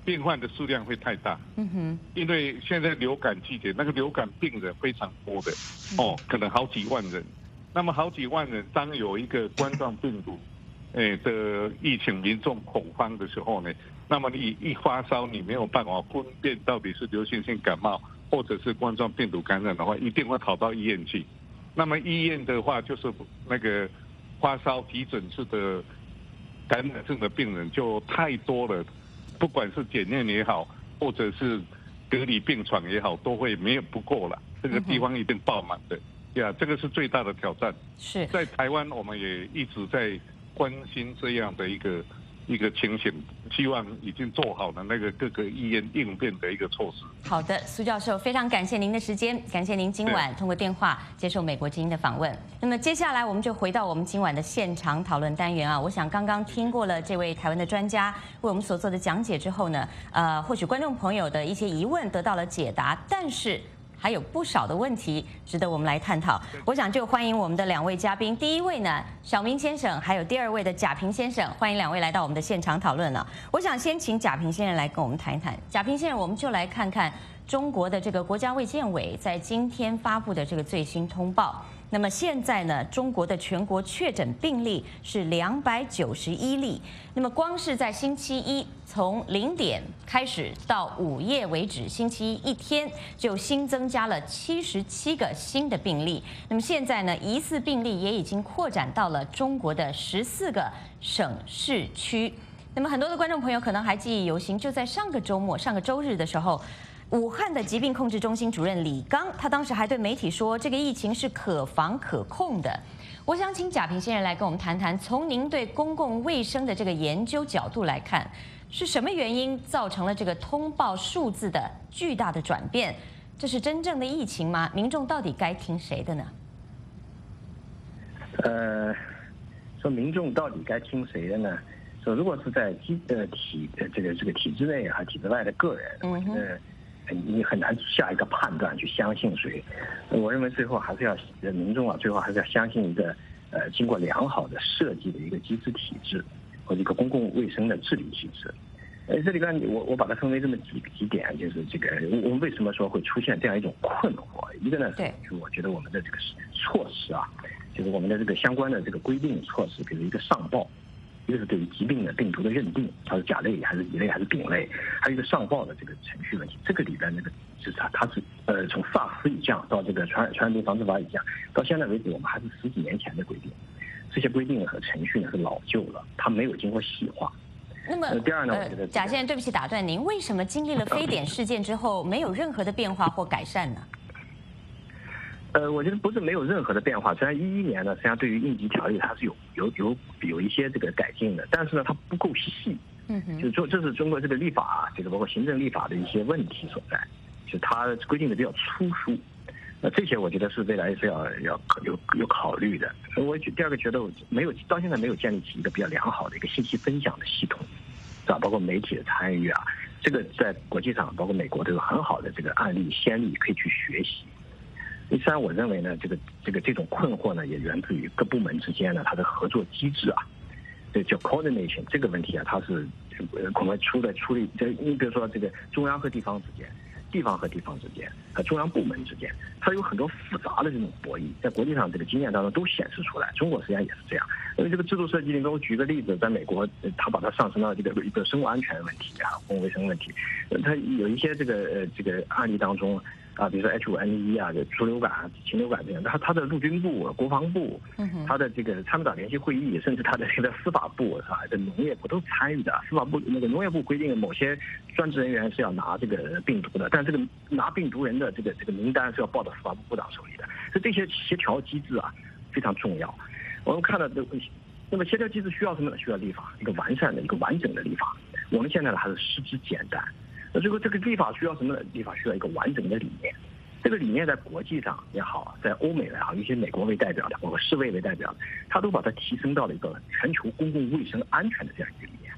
病患的数量会太大。 嗯哼， 因为现在流感季节，那个流感病人非常多的，哦，可能好几万人。那么好几万人，当有一个冠状病毒，诶的疫情民众恐慌的时候呢，那么你一发烧，你没有办法分辨到底是流行性感冒或者是冠状病毒感染的话，一定会跑到医院去。那么医院的话，就是那个发烧急诊室的感染症的病人就太多了，不管是检验也好，或者是隔离病床也好，都会没有不够了，这个地方一定爆满的。呀、yeah, 这个是最大的挑战。 是在台湾，我们也一直在关心这样的一个一个情形，希望已经做好了那个各个医院应变的一个措施。 好的，苏教授，非常感谢您的时间，感谢您今晚通过电话接受美国之音的访问。那么接下来我们就回到我们今晚的现场讨论单元啊。我想刚刚听过了这位台湾的专家为我们所做的讲解之后呢，呃，或许观众朋友的一些疑问得到了解答，但是还有不少的问题值得我们来探讨。我想就欢迎我们的两位嘉宾，第一位呢小明先生，还有第二位的贾平先生，欢迎两位来到我们的现场讨论了。我想先请贾平先生来跟我们谈一谈。贾平先生，我们就来看看中国的这个国家卫健委在今天发布的这个最新通报。那么现在呢，中国的全国确诊病例是两百九十一例。那么光是在星期一从零点开始到午夜为止，星期一一天就新增加了七十七个新的病例。那么现在呢，疑似病例也已经扩展到了中国的十四个省市区。那么很多的观众朋友可能还记忆犹新，就在上个周末、上个周日的时候，武汉的疾病控制中心主任李刚，他当时还对媒体说，这个疫情是可防可控的。我想请贾平先生来跟我们谈谈，从您对公共卫生的这个研究角度来看，是什么原因造成了这个通报数字的巨大的转变？这是真正的疫情吗？民众到底该听谁的呢？ 呃，说民众到底该听谁的呢？说如果是在机呃体呃这个这个体制内和体制外的个人，我觉得你很难下一个判断去相信谁。我认为最后还是要民众啊，最后还是要相信一个呃经过良好的设计的一个机制体制，或者一个公共卫生的治理体制。呃，这里边我我把它分为这么几几点，就是这个我们为什么说会出现这样一种困惑？一个呢，是我觉得我们的这个措施啊，就是我们的这个相关的这个规定措施，比如一个上报。一个是对于疾病的病毒的认定，它是甲类还是乙类还是丙类，还有一个上报的这个程序问题。这个里边那个是它它是呃从 S A R S 以降到这个传染传染病防治法以降，到现在为止我们还是十几年前的规定，这些规定和程序呢是老旧了，它没有经过细化。 那么， 呃、第二呢，我觉得贾先生，对不起打断您，为什么经历了非典事件之后没有任何的变化或改善呢？ 呃，我觉得不是没有任何的变化。虽然一一年呢，实际上对于应急条例它是有有有有一些这个改进的，但是呢，它不够细。 嗯哼， 就说这是中国这个立法，这个包括行政立法的一些问题所在，就它规定的比较粗疏。那这些我觉得是未来是要要有有考虑的。我第二个觉得没有到现在没有建立起一个比较良好的一个信息分享的系统，是吧？包括媒体的参与啊，这个在国际上包括美国都有很好的这个案例先例可以去学习。第三，我认为呢，这个这个这种困惑呢，也源自于各部门之间呢，它的合作机制啊，这叫 coordination 这个问题啊，它是呃恐怕出的出力，这你比如说这个中央和地方之间，地方和地方之间，和中央部门之间，它有很多复杂的这种博弈，在国际上这个经验当中都显示出来，中国实际上也是这样。因为这个制度设计里面，我举个例子，在美国，它把它上升到这个一个生物安全问题啊，公共卫生问题，它有一些这个呃这个案例当中。啊，比如说 H 五N 一啊，这猪流感、禽流感这样，它它的陆军部、国防部，它的这个参谋长联席会议，甚至它的这个司法部是吧？这农业部都参与的。司法部那个农业部规定，某些专职人员是要拿这个病毒的，但这个拿病毒人的这个这个名单是要报到司法部部长手里的。所以这些协调机制啊非常重要。我们看到这，那么协调机制需要什么呢？需要立法，一个完善的、一个完整的立法。我们现在呢还是失之简单。那这个这个立法需要什么呢？立法需要一个完整的理念。这个理念在国际上也好，在欧美也好，一些美国为代表的，包括世卫为代表的，他都把它提升到了一个全球公共卫生安全的这样一个理念。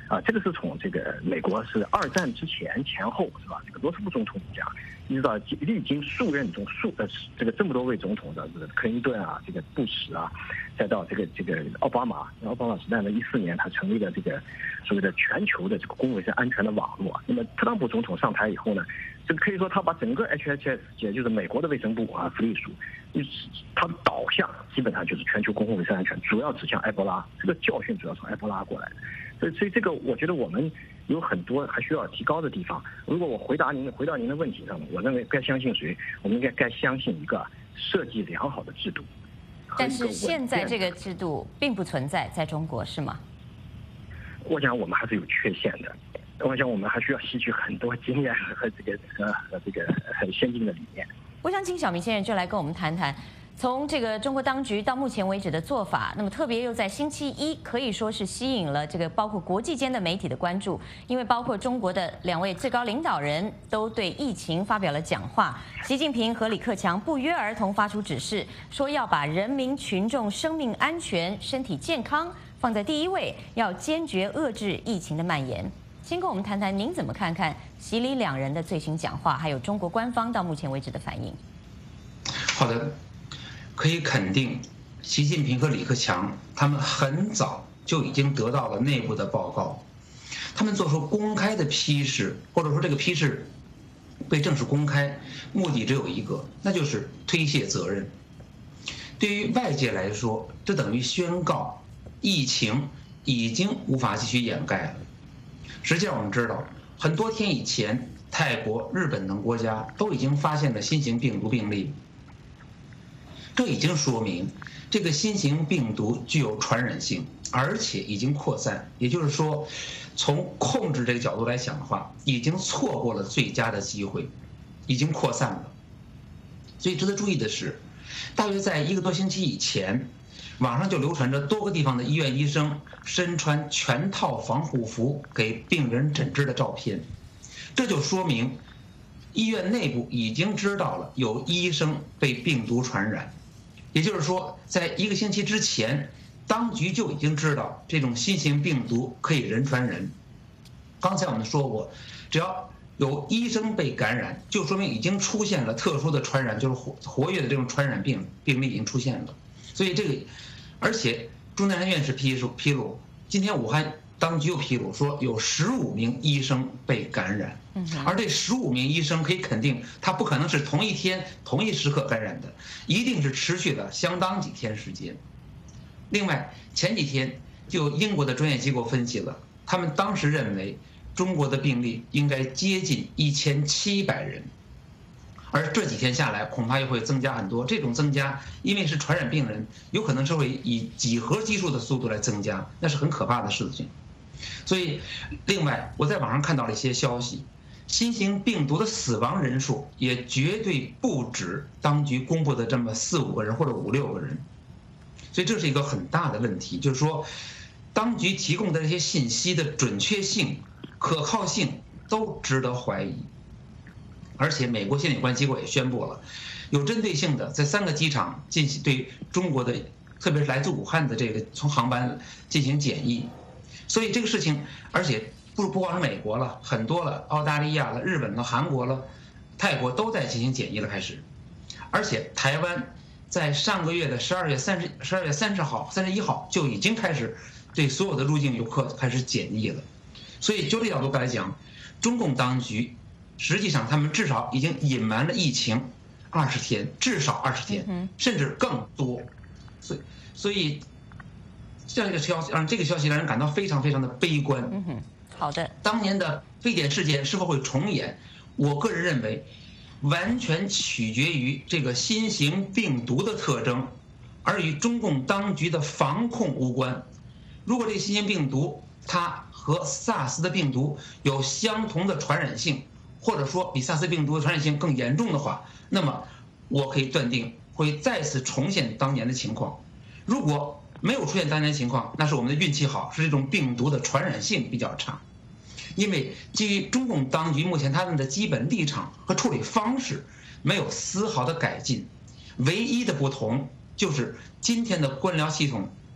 啊，这个是从这个美国是二战之前前后是吧？这个罗斯福总统讲，一直到历经数任总数呃这个这么多位总统的这个克林顿啊，这个布什啊，再到这个这个奥巴马，奥巴马时代呢，一四年他成立了这个所谓的全球的这个公共卫生安全的网络。那么特朗普总统上台以后呢，这个可以说他把整个 H H S 也就是美国的卫生部啊福利署，它的导向基本上就是全球公共卫生安全，主要指向埃博拉，这个教训主要从埃博拉过来的。所以，所以这个我觉得我们有很多还需要提高的地方。如果我回答您回到您的问题上，我认为该相信谁？我们应该该相信一个设计良好的制度。 但是现在这个制度并不存在在中国，是吗？ 我想我们还是有缺陷的。我想我们还需要吸取很多经验和这个和和这个很先进的理念。 我想请小明先生就来跟我们谈谈。从这个中国当局到目前为止的做法，那么特别又在星期一可以说是吸引了这个包括国际间的媒体的关注，因为包括中国的两位最高领导人都对疫情发表了讲话。习近平和李克强不约而同发出指示，说要把人民群众生命安全、身体健康放在第一位，要坚决遏制疫情的蔓延。先跟我们谈谈，您怎么看看习李两人的最新讲话，还有中国官方到目前为止的反应？ 好的。可以肯定，习近平和李克强他们很早就已经得到了内部的报告，他们做出公开的批示，或者说这个批示被正式公开，目的只有一个，那就是推卸责任。对于外界来说，这等于宣告疫情已经无法继续掩盖了。实际上我们知道，很多天以前，泰国、日本等国家都已经发现了新型病毒病例。这已经说明，这个新型病毒具有传染性，而且已经扩散。也就是说，从控制这个角度来讲的话，已经错过了最佳的机会，已经扩散了。所以值得注意的是，大约在一个多星期以前，网上就流传着多个地方的医院医生身穿全套防护服给病人诊治的照片，这就说明医院内部已经知道了有医生被病毒传染。也就是说，在一个星期之前，当局就已经知道这种新型病毒可以人传人。刚才我们说过，只要有医生被感染，就说明已经出现了特殊的传染，就是活活跃的这种传染病病例已经出现了。所以这个，而且钟南山院士披露披露，今天武汉当局又披露说有十五名医生被感染。而这十五名医生可以肯定，他不可能是同一天、同一时刻感染的，一定是持续了相当几天时间。另外，前几天就有英国的专业机构分析了，他们当时认为中国的病例应该接近一千七百人，而这几天下来恐怕又会增加很多。这种增加，因为是传染病人，有可能是会以几何基数的速度来增加，那是很可怕的事情。所以，另外我在网上看到了一些消息。新型病毒的死亡人数也绝对不止当局公布的这么四五个人或者五六个人，所以这是一个很大的问题，就是说，当局提供的这些信息的准确性、可靠性都值得怀疑。而且，美国监理官机构也宣布了，有针对性的在三个机场进行对中国的，特别是来自武汉的这个从航班进行检疫，所以这个事情，而且。不不光是美国了，很多了，澳大利亚了、日本了、韩国了、泰国都在进行检疫了，开始。而且台湾在上个月的十二月三十、十二月三十号、三十一号就已经开始对所有的入境游客开始检疫了。所以就这角度来讲，中共当局实际上他们至少已经隐瞒了疫情二十天，至少二十天，甚至更多。所以，所以这样一个消息让这个消息让人感到非常非常的悲观。 嗯哼。好的， 当年的非典事件是否会重演？我个人认为，完全取决于这个新型病毒的特征，而与中共当局的防控无关。如果这个新型病毒它和 SARS 的病毒有相同的传染性，或者说比 SARS 病毒的传染性更严重的话，那么我可以断定会再次重现当年的情况。如果没有出现当年的情况，那是我们的运气好，是这种病毒的传染性比较差。因为基于中共当局目前他们的基本立场和处理方式没有丝毫的改进，唯一的不同就是今天的官僚系统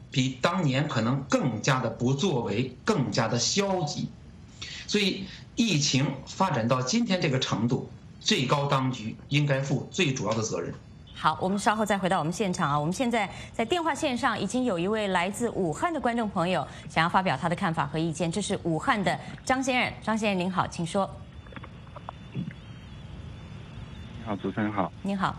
比当年可能更加的不作为，更加的消极。所以，疫情发展到今天这个程度，最高当局应该负最主要的责任。 好，我们稍后再回到我们现场啊。我们现在在电话线上已经有一位来自武汉的观众朋友想要发表他的看法和意见，这是武汉的张先生。张先生您好，请说。 你好，主持人好。 您好。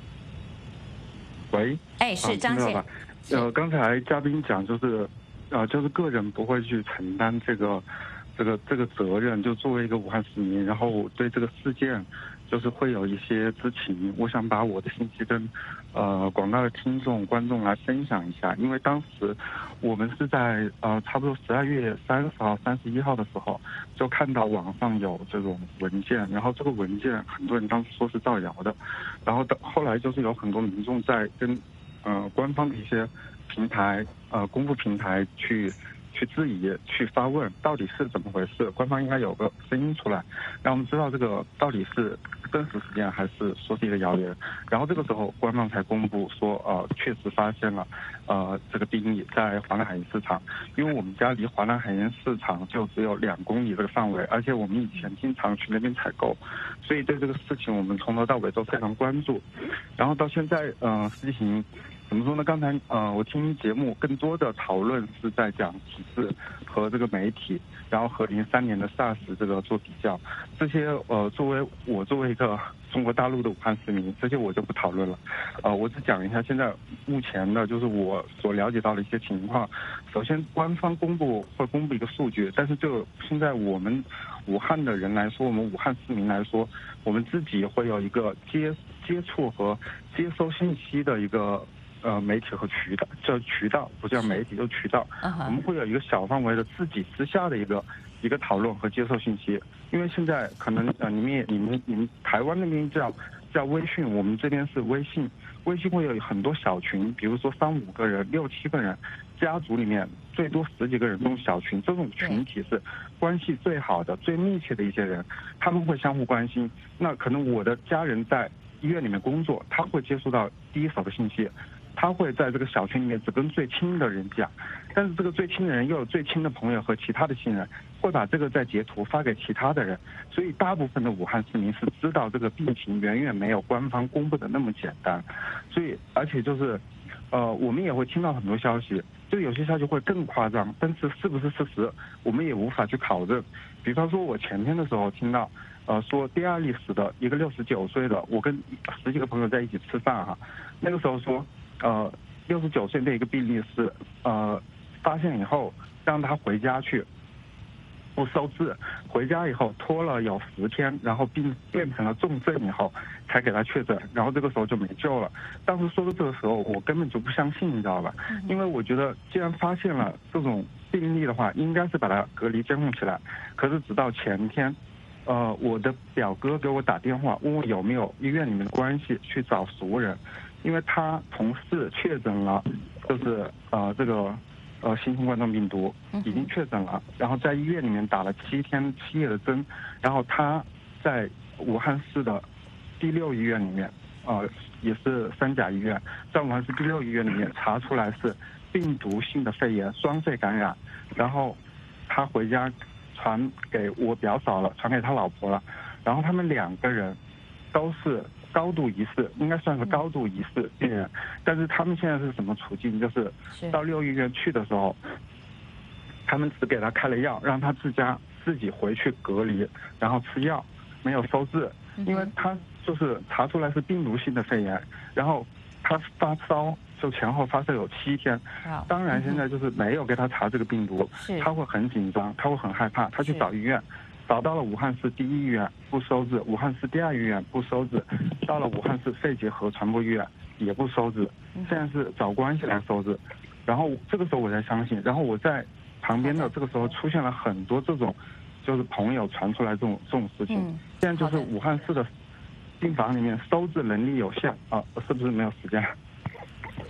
喂。 哎，是张先生。 呃，刚才嘉宾讲就是，呃，就是个人不会去承担这个。这个这个责任，就作为一个武汉市民，然后对这个事件，就是会有一些知情。我想把我的信息跟呃广大的听众观众来分享一下，因为当时我们是在呃差不多十二月三十号、三十一号的时候，就看到网上有这种文件，然后这个文件很多人当时说是造谣的，然后到后来就是有很多民众在跟呃官方的一些平台呃公布平台去。去质疑、去发问，到底是怎么回事？官方应该有个声音出来，让我们知道这个到底是真实事件还是说是一个谣言。然后这个时候，官方才公布说，呃，确实发现了，呃，这个病例在华南海盐市场。因为我们家离华南海盐市场就只有两公里这个范围，而且我们以前经常去那边采购，所以对这个事情我们从头到尾都非常关注。然后到现在，呃，事情。怎么说呢？刚才呃，我听节目更多的讨论是在讲体制和这个媒体，然后和零三年的 SARS 这个做比较。这些呃，作为我作为一个中国大陆的武汉市民，这些我就不讨论了。呃，我只讲一下现在目前的，就是我所了解到的一些情况。首先，官方公布会公布一个数据，但是就现在我们武汉的人来说，我们武汉市民来说，我们自己会有一个接接触和接收信息的一个。呃，媒体和渠道叫渠道，不叫媒体，叫渠道。Uh-huh. 我们会有一个小范围的自己私下的一个一个讨论和接受信息。因为现在可能呃，你们也你们你们台湾那边叫叫微信，我们这边是微信。微信会有很多小群，比如说三五个人、六七个人，家族里面最多十几个人这种小群，这种群体是关系最好的、最密切的一些人，他们会相互关心。那可能我的家人在医院里面工作，他会接触到第一手的信息。他会在这个小群里面只跟最亲的人讲，但是这个最亲的人又有最亲的朋友和其他的亲人，会把这个再截图发给其他的人，所以大部分的武汉市民是知道这个病情远远没有官方公布的那么简单，所以而且就是，呃，我们也会听到很多消息，就有些消息会更夸张，但是是不是事实，我们也无法去考证。比方说，我前天的时候听到，呃，说第二例死的一个六十九岁的，我跟十几个朋友在一起吃饭哈，那个时候说。呃，六十九岁的一个病例是，呃，发现以后让他回家去，不收治，回家以后拖了有十天，然后病变成了重症以后才给他确诊，然后这个时候就没救了。当时说的这个时候，我根本就不相信，你知道吧？因为我觉得既然发现了这种病例的话，应该是把它隔离监控起来。可是直到前天，呃，我的表哥给我打电话问我有没有医院里面的关系去找熟人。因为他同事确诊了，就是呃这个呃新型冠状病毒已经确诊了，然后在医院里面打了七天七夜的针，然后他在武汉市的第六医院里面，呃也是三甲医院，在武汉市第六医院里面查出来是病毒性的肺炎双肺感染，然后他回家传给我表嫂了，传给他老婆了，然后他们两个人都是。高度疑似，应该算是高度疑似病人，但是他们现在是什么处境？就是到六医院去的时候，他们只给他开了药，让他自家自己回去隔离，然后吃药，没有收治，因为他就是查出来是病毒性的肺炎，然后他发烧，就前后发烧有七天。当然现在就是没有给他查这个病毒，他会很紧张，他会很害怕，他去找医院。找到了武汉市第一医院不收治，武汉市第二医院不收治，到了武汉市肺结核传播医院也不收治，现在是找关系来收治。然后这个时候我才相信，然后我在旁边的这个时候出现了很多这种，就是朋友传出来这种这种事情。嗯、现在就是武汉市的病房里面收治能力有限啊，是不是没有时间？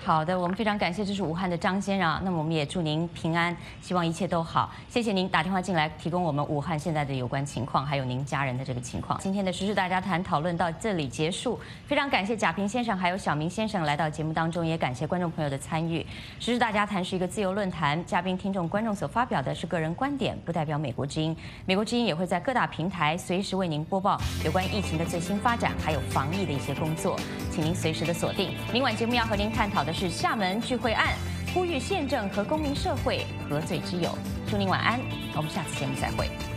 好的，我们非常感谢，这是武汉的张先生。那么我们也祝您平安，希望一切都好。谢谢您打电话进来，提供我们武汉现在的有关情况，还有您家人的这个情况。今天的时事大家谈讨论到这里结束，非常感谢贾平先生还有小明先生来到节目当中，也感谢观众朋友的参与。时事大家谈是一个自由论坛，嘉宾、听众、观众所发表的是个人观点，不代表美国之音。美国之音也会在各大平台随时为您播报有关疫情的最新发展，还有防疫的一些工作，请您随时的锁定。明晚节目要和您探讨的是厦门聚会案，呼吁宪政和公民社会何罪之有。祝您晚安，我们下次节目再会。